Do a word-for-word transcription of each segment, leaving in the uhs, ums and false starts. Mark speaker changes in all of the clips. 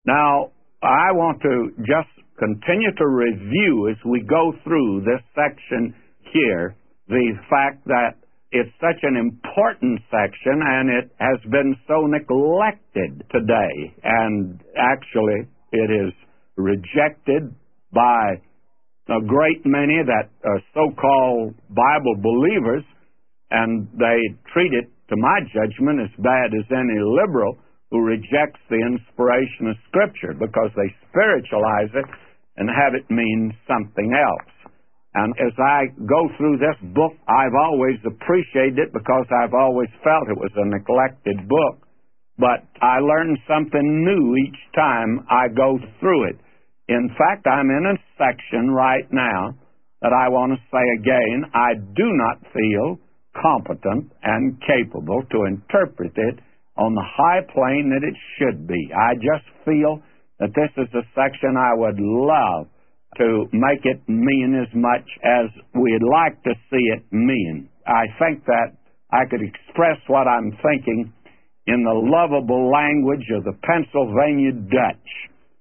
Speaker 1: Now, I want to just continue to review as we go through this section here the fact that it's such an important section and it has been so neglected today. And actually, it is rejected by a great many that are so-called Bible believers, and they treat it, to my judgment, as bad as any liberal who rejects the inspiration of Scripture because they spiritualize it and have it mean something else. And as I go through this book, I've always appreciated it because I've always felt it was a neglected book. But I learn something new each time I go through it. In fact, I'm in a section right now that I want to say again, I do not feel competent and capable to interpret it on the high plane that it should be. I just feel that this is a section I would love to make it mean as much as we'd like to see it mean. I think that I could express what I'm thinking in the lovable language of the Pennsylvania Dutch.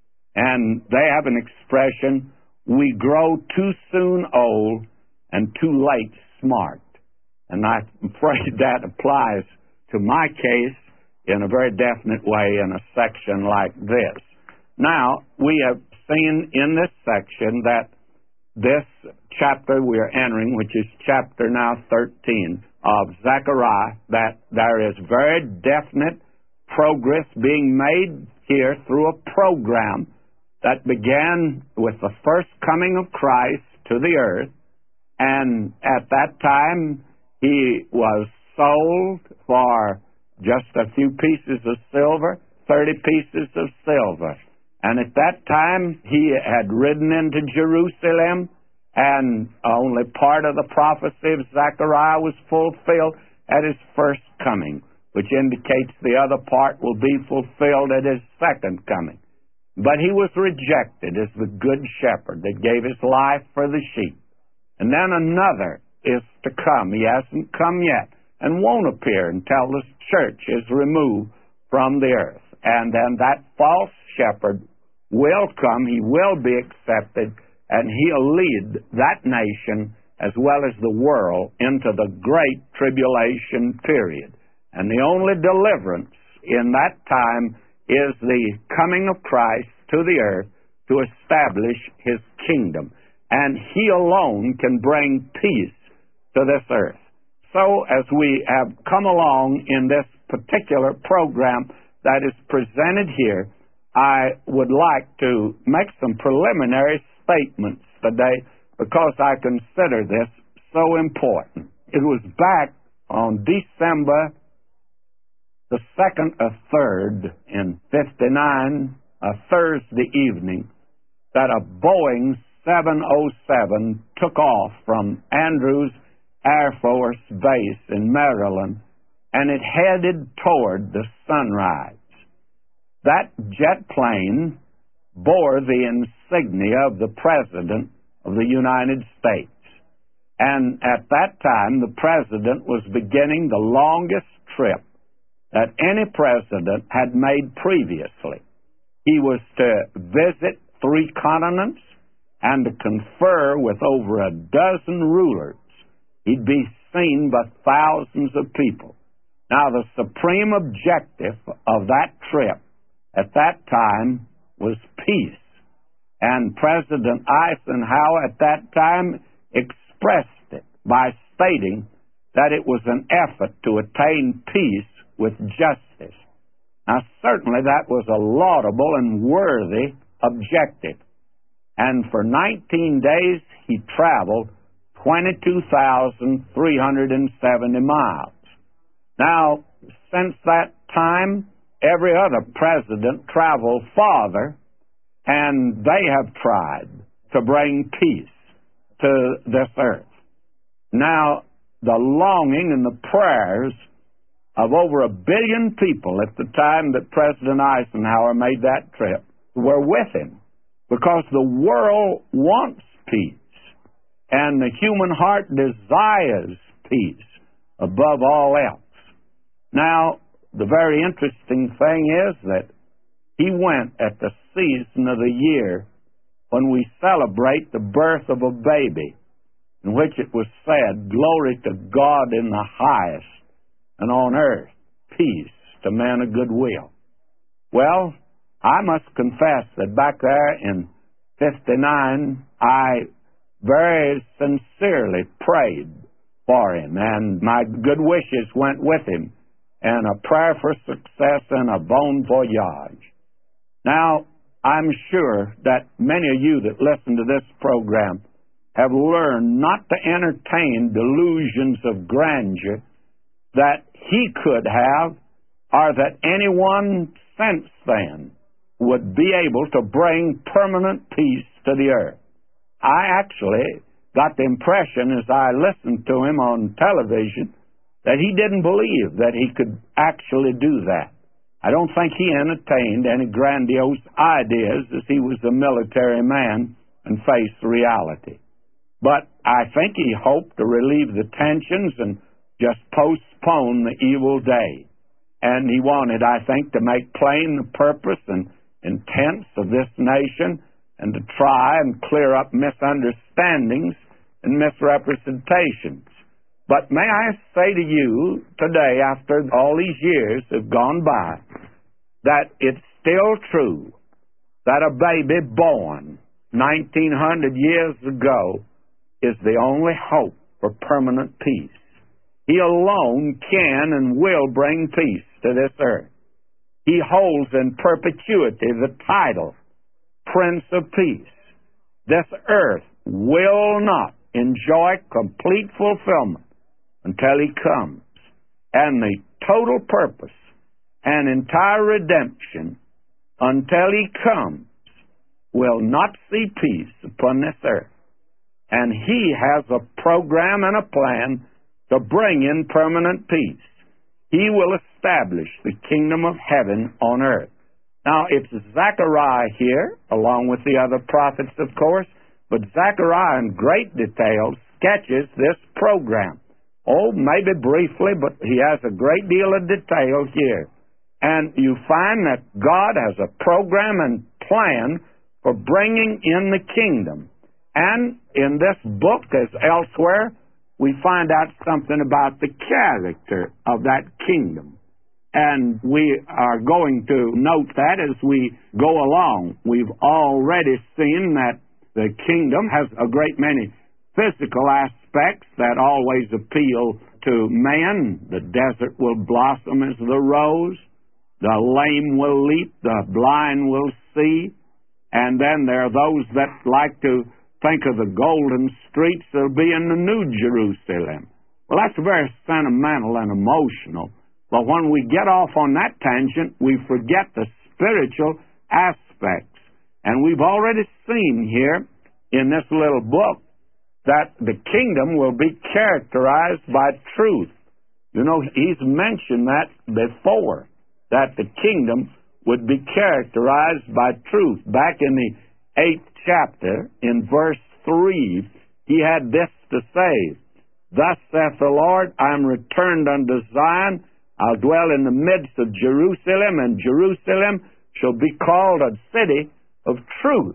Speaker 1: And they have an expression, we grow too soon old and too late smart. And I'm afraid that applies to my case in a very definite way in a section like this. Now, we have seen in this section that this chapter we are entering, which is chapter now thirteen of Zechariah, that there is very definite progress being made here through a program that began with the first coming of Christ to the earth, and at that time he was sold for just a few pieces of silver, thirty pieces of silver. And at that time, he had ridden into Jerusalem, and only part of the prophecy of Zechariah was fulfilled at his first coming, which indicates the other part will be fulfilled at his second coming. But he was rejected as the good shepherd that gave his life for the sheep. And then another is to come. He hasn't come yet and won't appear until the church is removed from the earth. And then that false shepherd will come, he will be accepted, and he'll lead that nation as well as the world into the great tribulation period. And the only deliverance in that time is the coming of Christ to the earth to establish his kingdom. And he alone can bring peace to this earth. So as we have come along in this particular program that is presented here, I would like to make some preliminary statements today because I consider this so important. It was back on December the second or third in fifty-nine, a Thursday evening, that a Boeing seven oh seven took off from Andrews Air Force Base in Maryland, and it headed toward the Sunrise. That jet plane bore the insignia of the President of the United States. And at that time, the President was beginning the longest trip that any president had made previously. He was to visit three continents and to confer with over a dozen rulers. He'd be seen by thousands of people. Now, the supreme objective of that trip at that time was peace. And President Eisenhower at that time expressed it by stating that it was an effort to attain peace with justice. Now, certainly that was a laudable and worthy objective. And for nineteen days, he traveled twenty-two thousand three hundred seventy miles. Now, since that time, every other president traveled farther, and they have tried to bring peace to this earth. Now, the longing and the prayers of over a billion people at the time that President Eisenhower made that trip were with him, because the world wants peace, and the human heart desires peace above all else. Now, the very interesting thing is that he went at the season of the year when we celebrate the birth of a baby, in which it was said, "Glory to God in the highest, and on earth peace to men of good will." Well, I must confess that back there in fifty-nine, I very sincerely prayed for him, and my good wishes went with him, and a prayer for success and a bon voyage. Now, I'm sure that many of you that listen to this program have learned not to entertain delusions of grandeur that he could have, or that anyone since then would be able to bring permanent peace to the earth. I actually got the impression as I listened to him on television that he didn't believe that he could actually do that. I don't think he entertained any grandiose ideas as he was a military man and faced reality. But I think he hoped to relieve the tensions and just postpone the evil day. And he wanted, I think, to make plain the purpose and intents of this nation and to try and clear up misunderstandings and misrepresentations. But may I say to you today, after all these years have gone by, that it's still true that a baby born nineteen hundred years ago is the only hope for permanent peace. He alone can and will bring peace to this earth. He holds in perpetuity the title Prince of Peace. This earth will not enjoy complete fulfillment until he comes. And the total purpose and entire redemption until he comes will not see peace upon this earth. And he has a program and a plan to bring in permanent peace. He will establish the kingdom of heaven on earth. Now, it's Zechariah here, along with the other prophets, of course, but Zechariah in great detail sketches this program. Oh, maybe briefly, but he has a great deal of detail here. And you find that God has a program and plan for bringing in the kingdom. And in this book, as elsewhere, we find out something about the character of that kingdom. And we are going to note that as we go along. We've already seen that the kingdom has a great many physical aspects that always appeal to man. The desert will blossom as the rose. The lame will leap. The blind will see. And then there are those that like to think of the golden streets that'll be in the New Jerusalem. Well, that's very sentimental and emotional. But when we get off on that tangent, we forget the spiritual aspects. And we've already seen here in this little book that the kingdom will be characterized by truth. You know, he's mentioned that before, that the kingdom would be characterized by truth. Back in the eighth chapter, in verse three, he had this to say, "Thus saith the Lord, I am returned unto Zion. I'll dwell in the midst of Jerusalem, and Jerusalem shall be called a city of truth."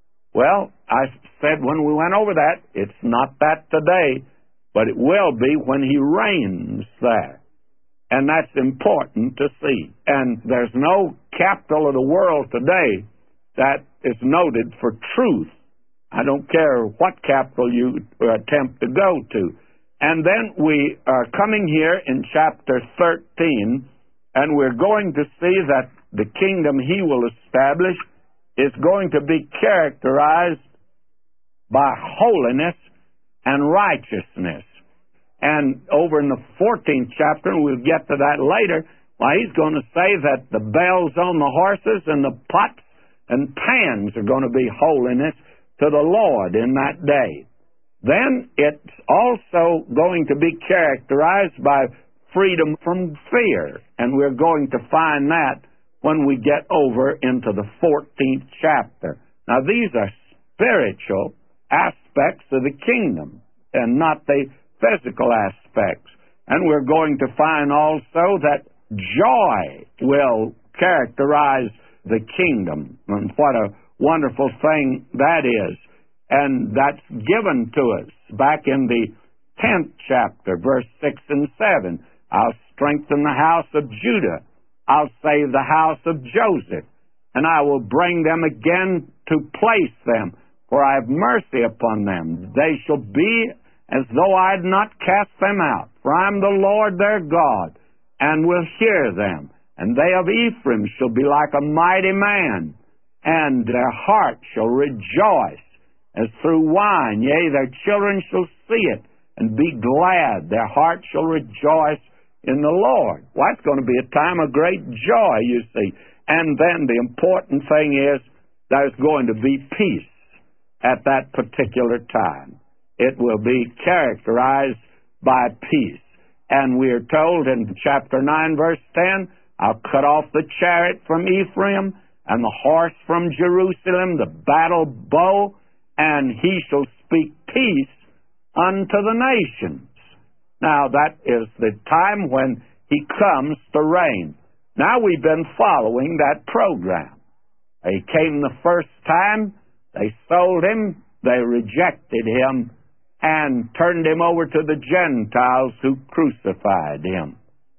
Speaker 1: Well, I said when we went over that, it's not that today, but it will be when he reigns there. And that's important to see. And there's no capital of the world today that is noted for truth. I don't care what capital you attempt to go to. And then we are coming here in chapter thirteen, and we're going to see that the kingdom he will establish is going to be characterized by holiness and righteousness. And over in the fourteenth chapter, and we'll get to that later, well, he's going to say that the bells on the horses and the pots and pans are going to be holiness to the Lord in that day. Then it's also going to be characterized by freedom from fear, and we're going to find that when we get over into the fourteenth chapter. Now, these are spiritual aspects of the kingdom and not the physical aspects. And we're going to find also that joy will characterize the kingdom. And what a wonderful thing that is. And that's given to us back in the tenth chapter, verse six and seven. I'll strengthen the house of Judah. I'll save the house of Joseph. And I will bring them again to place them, for I have mercy upon them. They shall be as though I had not cast them out. For I am the Lord their God, and will hear them. And they of Ephraim shall be like a mighty man, and their heart shall rejoice as through wine. Yea, their children shall see it, and be glad. Their heart shall rejoice in the Lord. Well, it's going to be a time of great joy, you see. And then the important thing is there's going to be peace at that particular time. It will be characterized by peace. And we are told in chapter nine, verse ten, I'll cut off the chariot from Ephraim and the horse from Jerusalem, the battle bow, and he shall speak peace unto the nations. Now, that is the time when he comes to reign. Now, we've been following that program. He came the first time, they sold him, they rejected him, and turned him over to the Gentiles who crucified him.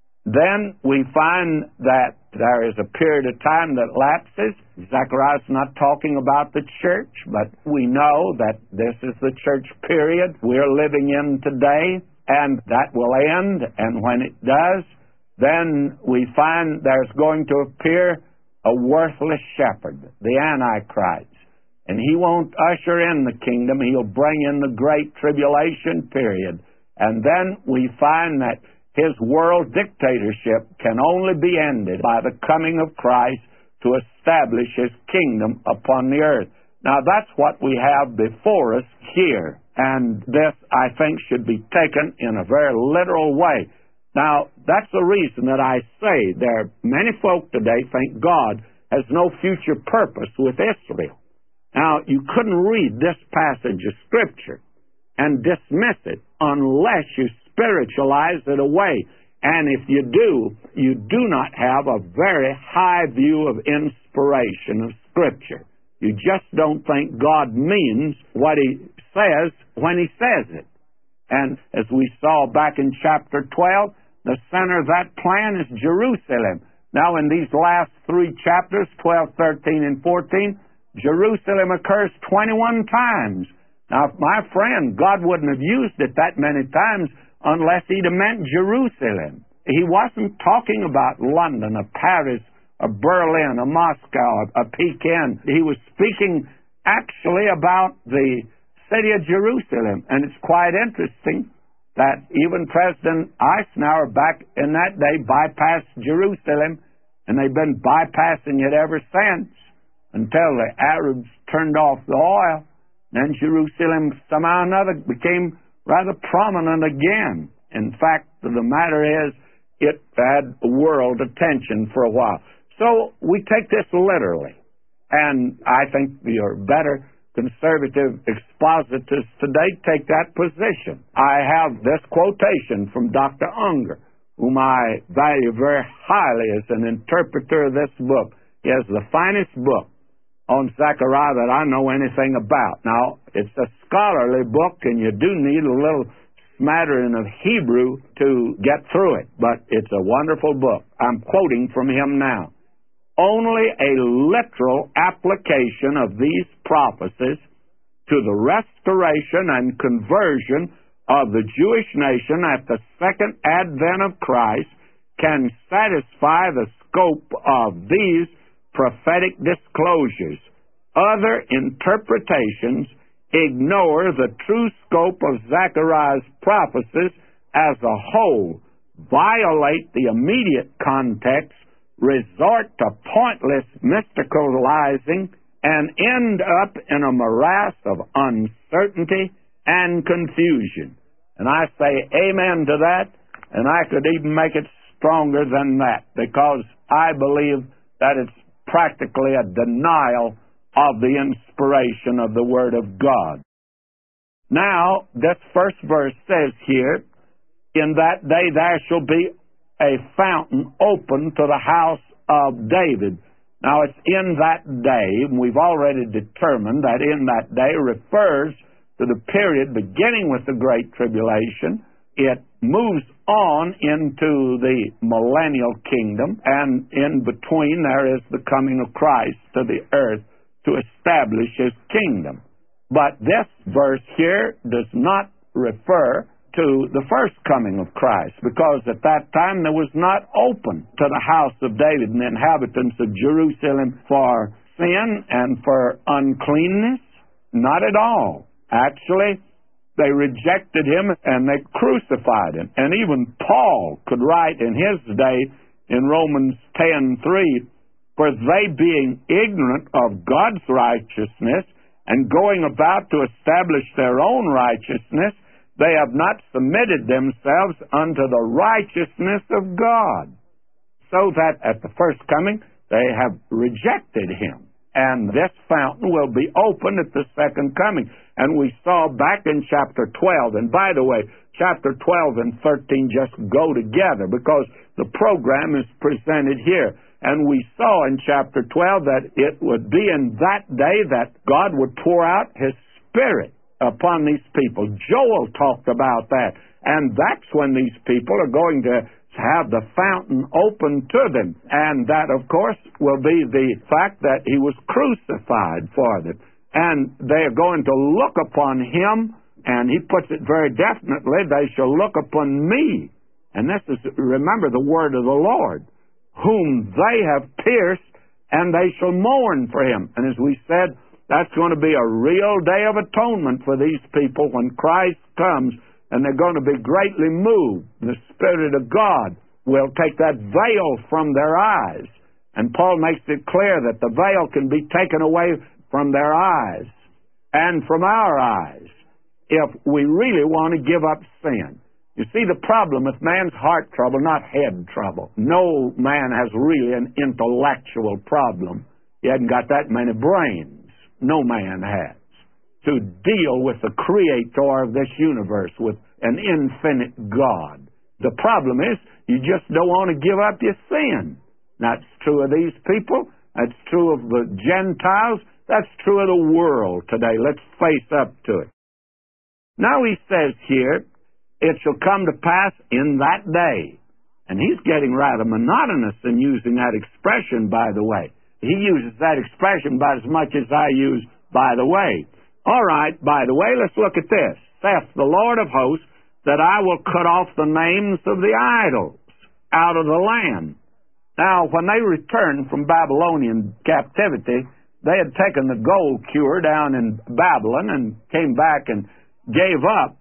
Speaker 1: Then we find that there is a period of time that lapses. Zechariah's not talking about the church, but we know that this is the church period we're living in today, and that will end, and when it does, then we find there's going to appear a worthless shepherd, the Antichrist. And he won't usher in the kingdom. He'll bring in the great tribulation period. And then we find that his world dictatorship can only be ended by the coming of Christ to establish his kingdom upon the earth. Now, that's what we have before us here. And this, I think, should be taken in a very literal way. Now, that's the reason that I say there are many folk today think God has no future purpose with Israel. Now, you couldn't read this passage of Scripture and dismiss it unless you spiritualize it away. And if you do, you do not have a very high view of inspiration of Scripture. You just don't think God means what He says when He says it. And as we saw back in chapter twelve, the center of that plan is Jerusalem. Now, in these last three chapters, twelve, thirteen, and fourteen, Jerusalem occurs twenty-one times. Now, my friend, God wouldn't have used it that many times unless He'd have meant Jerusalem. He wasn't talking about London or Paris or Berlin or Moscow or Peking. He was speaking actually about the city of Jerusalem. And it's quite interesting that even President Eisenhower back in that day bypassed Jerusalem, and they've been bypassing it ever since until the Arabs turned off the oil. Then Jerusalem somehow or another became rather prominent again. In fact, the matter is, it had world attention for a while. So we take this literally, and I think you're better conservative expositors today take that position. I have this quotation from Doctor Unger, whom I value very highly as an interpreter of this book. He has the finest book on Zechariah that I know anything about. Now, it's a scholarly book, and you do need a little smattering of Hebrew to get through it, but it's a wonderful book. I'm quoting from him now. Only a literal application of these prophecies to the restoration and conversion of the Jewish nation at the second advent of Christ can satisfy the scope of these prophetic disclosures. Other interpretations ignore the true scope of Zechariah's prophecies as a whole, violate the immediate context, resort to pointless mysticalizing, and end up in a morass of uncertainty and confusion. And I say amen to that, and I could even make it stronger than that, because I believe that it's practically a denial of the inspiration of the Word of God. Now, this first verse says here, in that day there shall be a fountain open to the house of David, Now, it's in that day, and we've already determined that in that day refers to the period beginning with the Great Tribulation. It moves on into the millennial kingdom, and in between there is the coming of Christ to the earth to establish His kingdom. But this verse here does not refer to the first coming of Christ, because at that time there was not open to the house of David and the inhabitants of Jerusalem for sin and for uncleanness. Not at all. Actually, they rejected Him and they crucified Him. And even Paul could write in his day in Romans ten three, "For they being ignorant of God's righteousness and going about to establish their own righteousness, they have not submitted themselves unto the righteousness of God." So that at the first coming, they have rejected Him. And this fountain will be opened at the second coming. And we saw back in chapter twelve, and by the way, chapter twelve and thirteen just go together because the program is presented here. And we saw in chapter twelve that it would be in that day that God would pour out His Spirit upon these people. Joel talked about that. And that's when these people are going to have the fountain open to them. And that, of course, will be the fact that He was crucified for them. And they are going to look upon Him, and He puts it very definitely, "They shall look upon me." And this is, remember, the word of the Lord, "whom they have pierced, and they shall mourn for Him." And as we said, that's going to be a real day of atonement for these people when Christ comes, and they're going to be greatly moved. The Spirit of God will take that veil from their eyes. And Paul makes it clear that the veil can be taken away from their eyes and from our eyes if we really want to give up sin. You see, the problem with man's heart trouble, not head trouble. No man has really an intellectual problem. He hasn't got that many brains. No man has. To deal with the creator of this universe, with an infinite God. The problem is, you just don't want to give up your sin. That's true of these people. That's true of the Gentiles. That's true of the world today. Let's face up to it. Now he says here, "It shall come to pass in that day." And he's getting rather monotonous in using that expression, by the way. He uses that expression about as much as I use "by the way." All right, by the way, let's look at this. "Saith the Lord of hosts, that I will cut off the names of the idols out of the land." Now, when they returned from Babylonian captivity, they had taken the gold cure down in Babylon and came back and gave up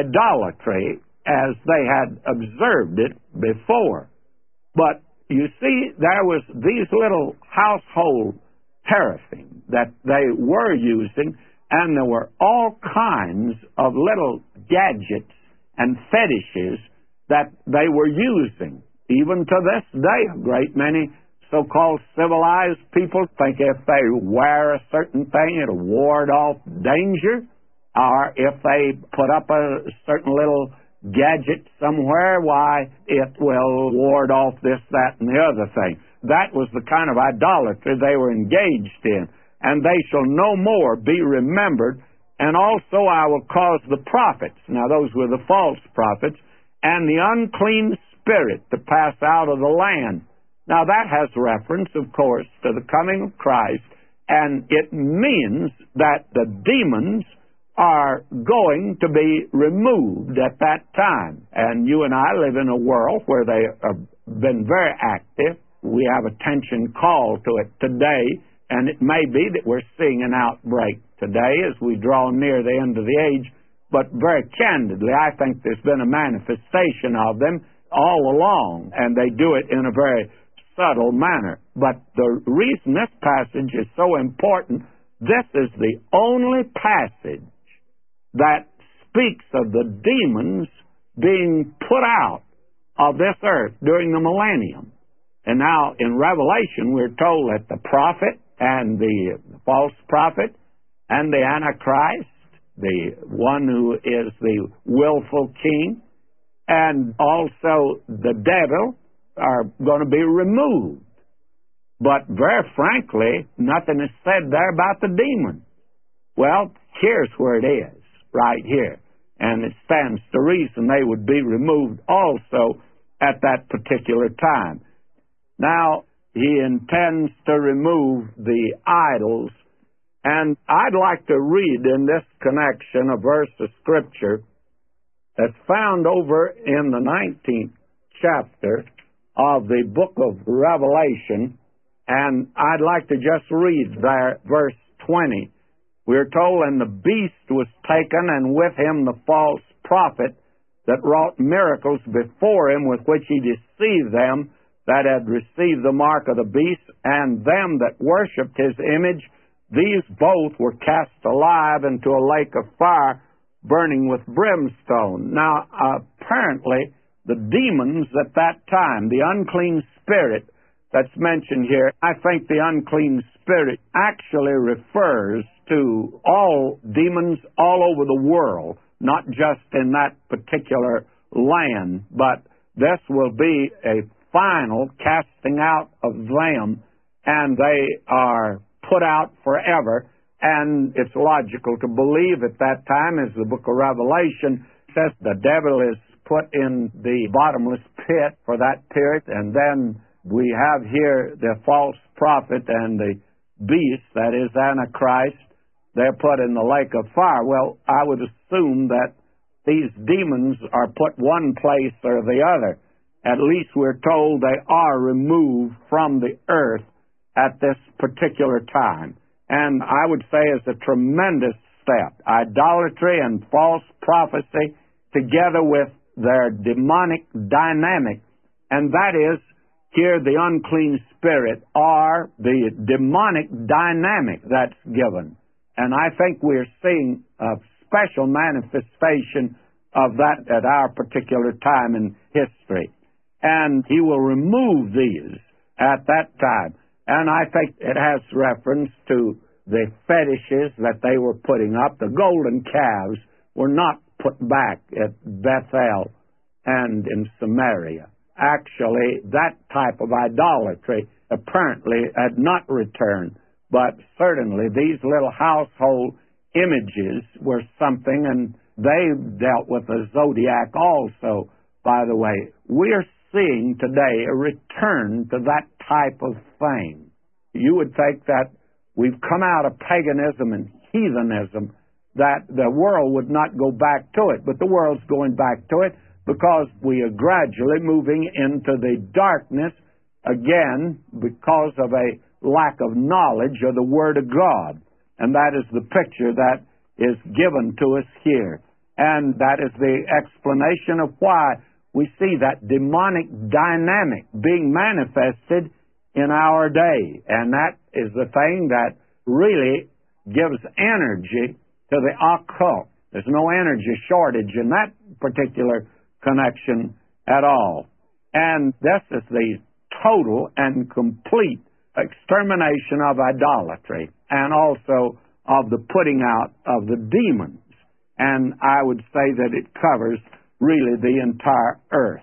Speaker 1: idolatry as they had observed it before. But you see, there was these little household teraphim that they were using, and there were all kinds of little gadgets and fetishes that they were using. Even to this day, a great many so-called civilized people think if they wear a certain thing, it'll ward off danger. Or if they put up a certain little gadget somewhere, why, it will ward off this, that, and the other thing. That was the kind of idolatry they were engaged in. "And they shall no more be remembered, and also I will cause the prophets," now those were the false prophets, "and the unclean spirit to pass out of the land." Now that has reference, of course, to the coming of Christ, and it means that the demons are going to be removed at that time. And you and I live in a world where they have been very active. We have attention called to it today, and it may be that we're seeing an outbreak today as we draw near the end of the age. But very candidly, I think there's been a manifestation of them all along, and they do it in a very subtle manner. But the reason this passage is so important, this is the only passage that speaks of the demons being put out of this earth during the millennium. And now in Revelation, we're told that the prophet and the false prophet and the Antichrist, the one who is the willful king, and also the devil are going to be removed. But very frankly, nothing is said there about the demon. Well, here's where it is, right here. And it stands to reason they would be removed also at that particular time. Now, he intends to remove the idols. And I'd like to read in this connection a verse of Scripture that's found over in the nineteenth chapter of the book of Revelation. And I'd like to just read there, verse twenty. We're told, and the beast was taken, and with him the false prophet that wrought miracles before him, with which he deceived them that had received the mark of the beast, and them that worshipped his image. These both were cast alive into a lake of fire, burning with brimstone. Now, apparently, the demons at that time, the unclean spirit that's mentioned here, I think the unclean spirit actually refers to all demons all over the world, not just in that particular land, but this will be a final casting out of them, and they are put out forever. And it's logical to believe at that time, as the book of Revelation says, the devil is put in the bottomless pit for that period, and then we have here the false prophet and the beast, that is Antichrist. They're put in the lake of fire. Well, I would assume that these demons are put one place or the other. At least we're told they are removed from the earth at this particular time. And I would say it's a tremendous step. Idolatry and false prophecy together with their demonic dynamic. And that is, here the unclean spirit or the demonic dynamic that's given. And I think we're seeing a special manifestation of that at our particular time in history. And he will remove these at that time. And I think it has reference to the fetishes that they were putting up. The golden calves were not put back at Bethel and in Samaria. Actually, that type of idolatry apparently had not returned. But certainly these little household images were something, and they dealt with the zodiac also, by the way. We're seeing today a return to that type of thing. You would think that we've come out of paganism and heathenism, that the world would not go back to it. But the world's going back to it because we are gradually moving into the darkness again because of a lack of knowledge of the Word of God. And that is the picture that is given to us here. And that is the explanation of why we see that demonic dynamic being manifested in our day. And that is the thing that really gives energy to the occult. There's no energy shortage in that particular connection at all. And this is the total and complete extermination of idolatry and also of the putting out of the demons. And I would say that it covers really the entire earth.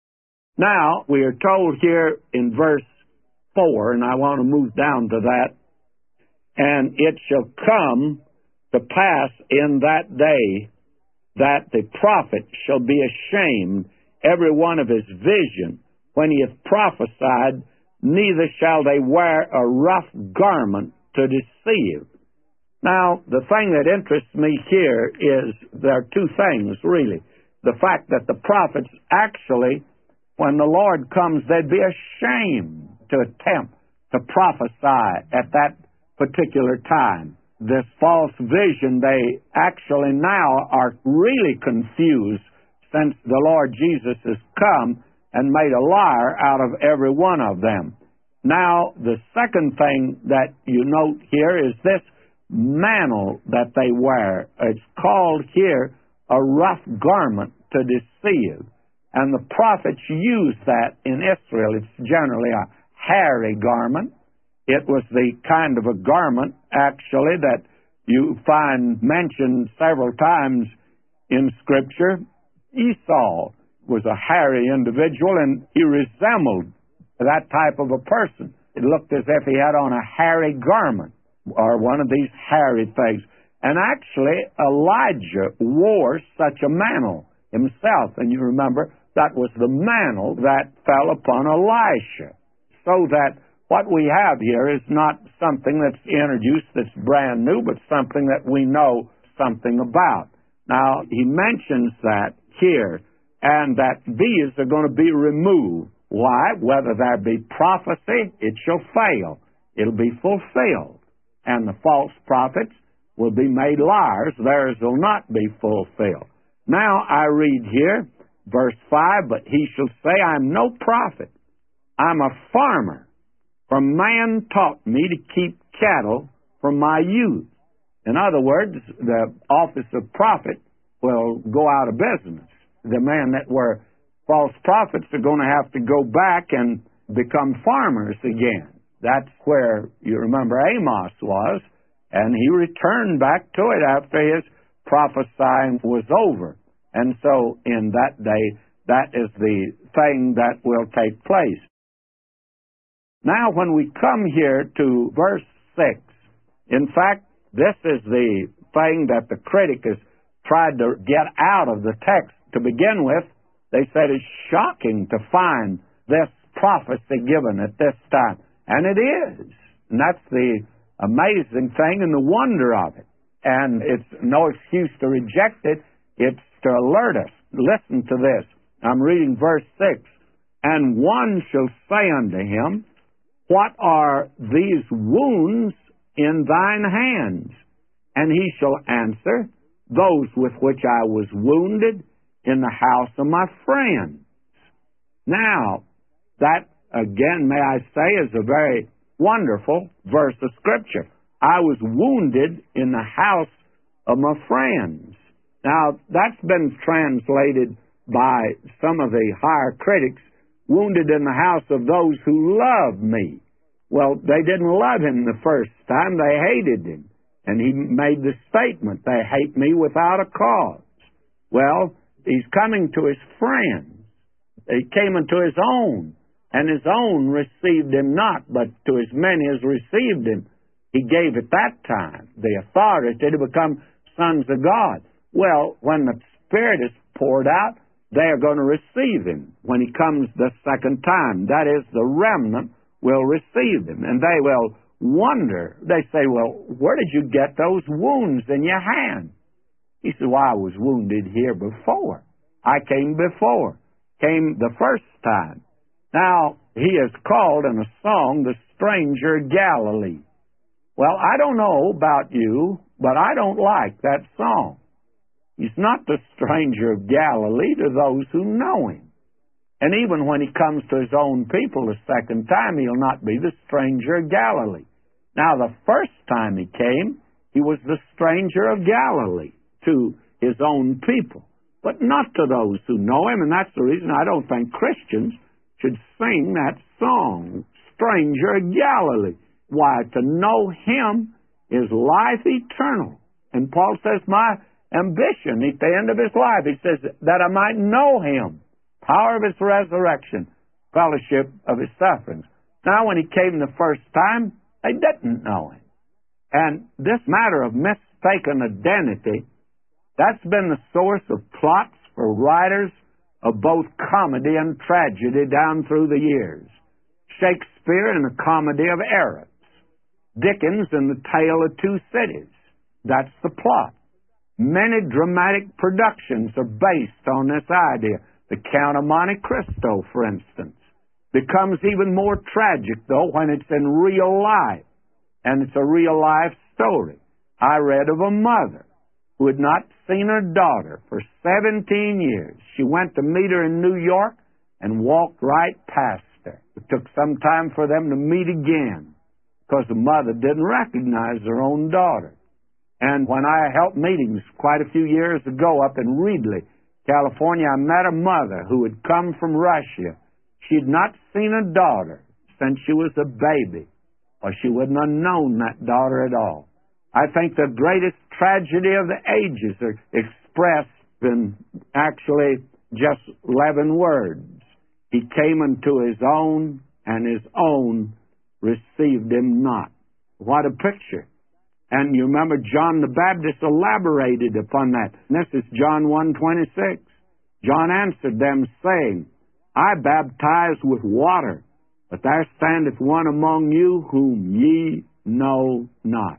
Speaker 1: Now, we are told here in verse four, and I want to move down to that, and it shall come to pass in that day that the prophet shall be ashamed, every one of his vision, when he hath prophesied, neither shall they wear a rough garment to deceive. Now, the thing that interests me here is there are two things, really. The fact that the prophets actually, when the Lord comes, they'd be ashamed to attempt to prophesy at that particular time. This false vision, they actually now are really confused since the Lord Jesus has come and made a liar out of every one of them. Now, the second thing that you note here is this mantle that they wear. It's called here a rough garment to deceive. And the prophets use that in Israel. It's generally a hairy garment. It was the kind of a garment, actually, that you find mentioned several times in Scripture. Esau was a hairy individual, and he resembled that type of a person. It looked as if he had on a hairy garment or one of these hairy things. And actually, Elijah wore such a mantle himself. And you remember, that was the mantle that fell upon Elisha. So that what we have here is not something that's introduced that's brand new, but something that we know something about. Now, he mentions that here, and that these are going to be removed. Why? Whether there be prophecy, it shall fail. It'll be fulfilled. And the false prophets will be made liars. Theirs will not be fulfilled. Now, I read here, verse five, but he shall say, I'm no prophet. I'm a farmer. For man taught me to keep cattle from my youth. In other words, the office of prophet will go out of business. The men that were false prophets are going to have to go back and become farmers again. That's where, you remember, Amos was, and he returned back to it after his prophesying was over. And so in that day, that is the thing that will take place. Now, when we come here to verse six, in fact, this is the thing that the critic has tried to get out of the text to begin with. They said it's shocking to find this prophecy given at this time. And it is. And that's the amazing thing and the wonder of it. And it's no excuse to reject it. It's to alert us. Listen to this. I'm reading verse six. And one shall say unto him, what are these wounds in thine hands? And he shall answer, those with which I was wounded in the house of my friends. Now, that, again, may I say, is a very wonderful verse of Scripture. I was wounded in the house of my friends. Now, that's been translated by some of the higher critics, wounded in the house of those who love me. Well, they didn't love him the first time. They hated him. And he made the statement, they hate me without a cause. Well, he's coming to his friends. He came unto his own, and his own received him not, but to as many as received him, he gave at that time the authority to become sons of God. Well, when the Spirit is poured out, they are going to receive him when he comes the second time. That is, the remnant will receive him, and they will wonder. They say, well, where did you get those wounds in your hand? He said, well, I was wounded here before. I came before. Came the first time. Now, he is called in a song, the Stranger of Galilee. Well, I don't know about you, but I don't like that song. He's not the stranger of Galilee to those who know him. And even when he comes to his own people the second time, he'll not be the stranger of Galilee. Now, the first time he came, he was the stranger of Galilee to his own people, but not to those who know him. And that's the reason I don't think Christians should sing that song, Stranger of Galilee. Why, to know him is life eternal. And Paul says, my ambition at the end of his life, he says, that I might know him, power of his resurrection, fellowship of his sufferings. Now, when he came the first time, they didn't know him. And this matter of mistaken identity, that's been the source of plots for writers of both comedy and tragedy down through the years. Shakespeare in the Comedy of Errors. Dickens in The Tale of Two Cities. That's the plot. Many dramatic productions are based on this idea. The Count of Monte Cristo, for instance, becomes even more tragic, though, when it's in real life, and it's a real-life story. I read of a mother who had not seen her daughter for seventeen years. She went to meet her in New York and walked right past her. It took some time for them to meet again because the mother didn't recognize her own daughter. And when I held meetings quite a few years ago up in Reedley, California, I met a mother who had come from Russia. She had not seen a daughter since she was a baby, or she wouldn't have known that daughter at all. I think the greatest tragedy of the ages are expressed in actually just eleven words. He came unto his own, and his own received him not. What a picture. And you remember John the Baptist elaborated upon that. And this is John one twenty-six. John answered them, saying, I baptize with water, but there standeth one among you whom ye know not.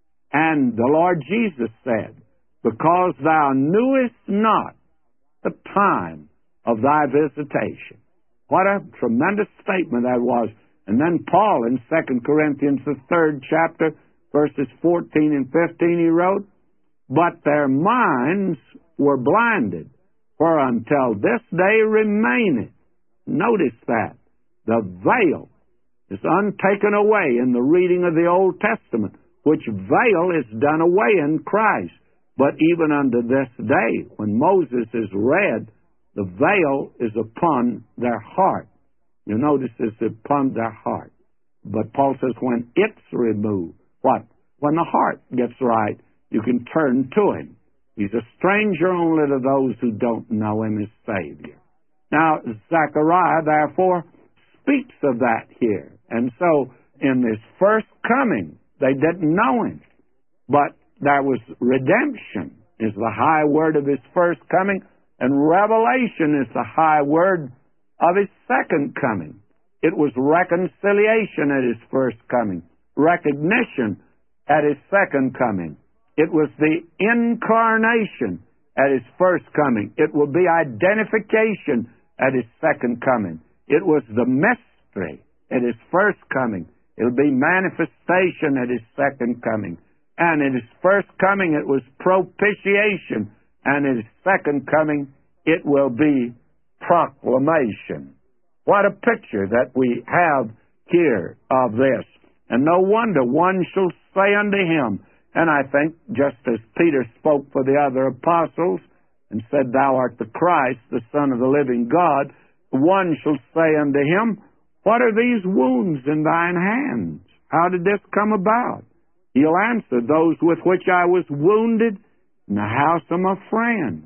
Speaker 1: And the Lord Jesus said, because thou knewest not the time of thy visitation. What a tremendous statement that was. And then Paul in Second Corinthians, the third chapter, verses fourteen and fifteen, he wrote, but their minds were blinded, for until this day remaineth. Notice that. The veil is untaken away in the reading of the Old Testament, which veil is done away in Christ. But even unto this day, when Moses is read, the veil is upon their heart. You notice it's upon their heart. But Paul says when it's removed, what? When the heart gets right, you can turn to him. He's a stranger only to those who don't know him as Savior. Now, Zechariah, therefore, speaks of that here. And so, in this first coming, they didn't know him. But there was redemption is the high word of his first coming, and revelation is the high word of his second coming. It was reconciliation at his first coming, recognition at his second coming. It was the incarnation at his first coming. It will be identification at his second coming. It was the mystery at his first coming. It will be manifestation at his second coming. And at his first coming, it was propitiation. And at his second coming, it will be proclamation. What a picture that we have here of this. And no wonder one shall say unto him, and I think just as Peter spoke for the other apostles and said, Thou art the Christ, the Son of the living God, one shall say unto him, What are these wounds in thine hands? How did this come about? He'll answer, Those with which I was wounded in the house of my friend.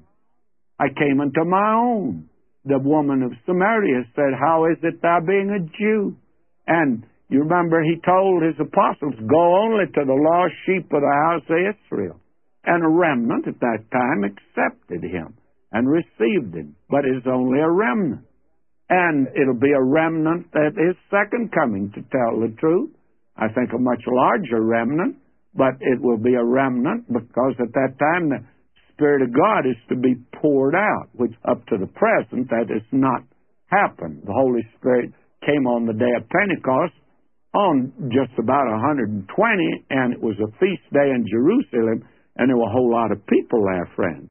Speaker 1: I came unto my own. The woman of Samaria said, How is it thou being a Jew? And you remember he told his apostles, Go only to the lost sheep of the house of Israel. And a remnant at that time accepted him and received him. But it's only a remnant. And it'll be a remnant at his second coming, to tell the truth. I think a much larger remnant, but it will be a remnant because at that time the Spirit of God is to be poured out, which up to the present that has not happened. The Holy Spirit came on the day of Pentecost on just about one hundred twenty, and it was a feast day in Jerusalem, and there were a whole lot of people there, friends.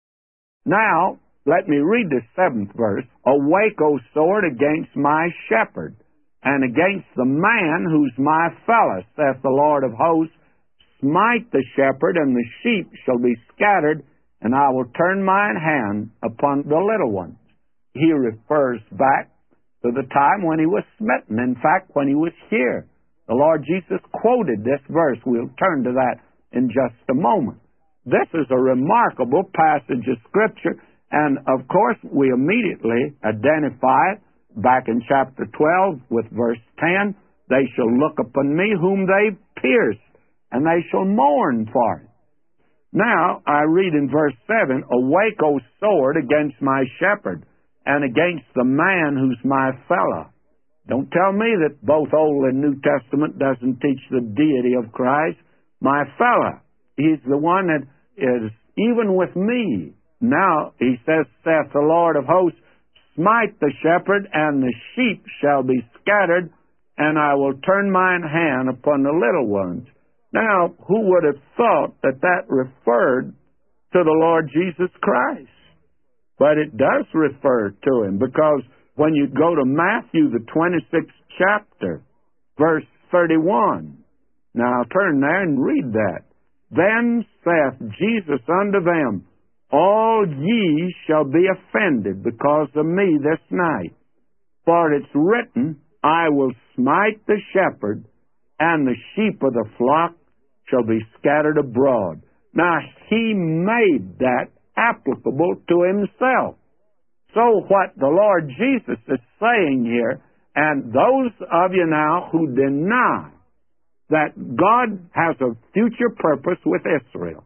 Speaker 1: Now, let me read the seventh verse. Awake, O sword, against my shepherd, and against the man who's my fellow, saith the Lord of hosts. Smite the shepherd, and the sheep shall be scattered, and I will turn mine hand upon the little ones. He refers back to the time when he was smitten. In fact, when he was here. The Lord Jesus quoted this verse. We'll turn to that in just a moment. This is a remarkable passage of Scripture, and of course we immediately identify it back in chapter twelve with verse ten. They shall look upon me whom they pierced, and they shall mourn for it. Now, I read in verse seven, Awake, O sword, against my shepherd, and against the man who's my fellow. Don't tell me that both Old and New Testament doesn't teach the deity of Christ. My fellow, he's the one that is even with me. Now, he says, saith the Lord of hosts, Smite the shepherd, and the sheep shall be scattered, and I will turn mine hand upon the little ones. Now, who would have thought that that referred to the Lord Jesus Christ? But it does refer to him, because when you go to Matthew, the twenty-sixth chapter, verse thirty-one, now turn there and read that. Then saith Jesus unto them, All ye shall be offended because of me this night. For it's written, I will smite the shepherd, and the sheep of the flock shall be scattered abroad. Now, he made that applicable to himself. So what the Lord Jesus is saying here, And those of you now who deny that God has a future purpose with Israel,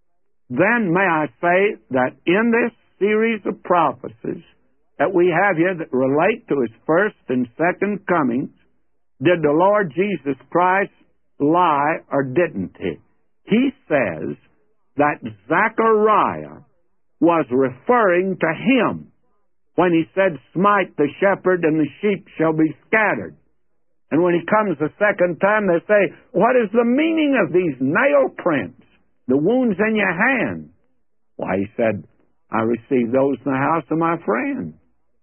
Speaker 1: then may I say that in this series of prophecies that we have here that relate to His first and second comings, did the Lord Jesus Christ lie or didn't He? He says that Zechariah was referring to Him when He said, smite the shepherd and the sheep shall be scattered. And when He comes the second time, they say, what is the meaning of these nail prints, the wounds in your hand? Why, He said, I received those in the house of my friend.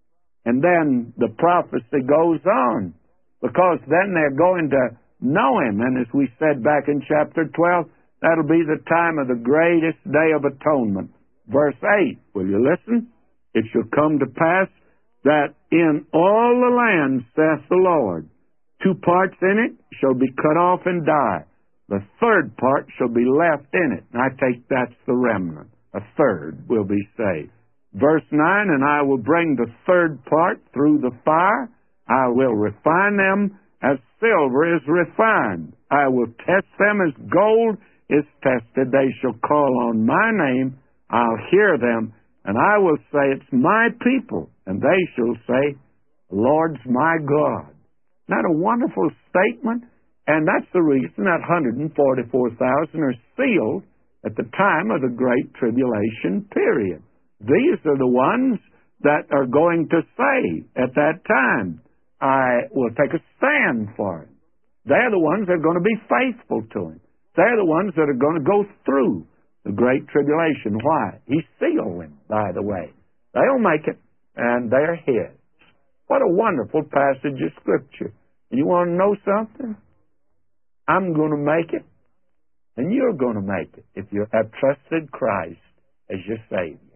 Speaker 1: And then the prophecy goes on, because then they're going to know Him. And as we said back in chapter twelve, that'll be the time of the greatest day of atonement. Verse eight, will you listen? It shall come to pass that in all the land, saith the Lord, two parts in it shall be cut off and die. The third part shall be left in it. And I take that's the remnant. A third will be saved. Verse nine, and I will bring the third part through the fire. I will refine them as silver is refined. I will test them as gold is tested. They shall call on my name. I'll hear them, and I will say, it's my people. And they shall say, the Lord's my God. Isn't that a wonderful statement? And that's the reason that one hundred forty-four thousand are sealed at the time of the Great Tribulation period. These are the ones that are going to say at that time, I will take a stand for Him. They're the ones that are going to be faithful to Him. They're the ones that are going to go through the Great Tribulation. Why? He sealed them, by the way. They'll make it, and they're His. What a wonderful passage of Scripture. And you want to know something? I'm going to make it, and you're going to make it if you have trusted Christ as your Savior.